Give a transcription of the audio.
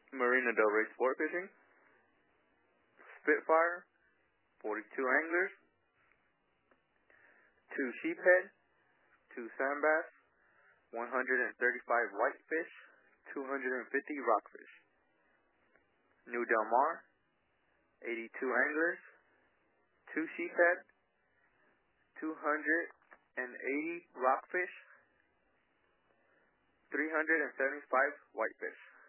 Marina Del Rey Sport Fishing, Spitfire, 42 anglers, 2 sheephead, 2 sand bass, 135 whitefish, 250 rockfish. New Del Mar, 82 anglers, 2 sheephead, 280 rockfish, 375 whitefish.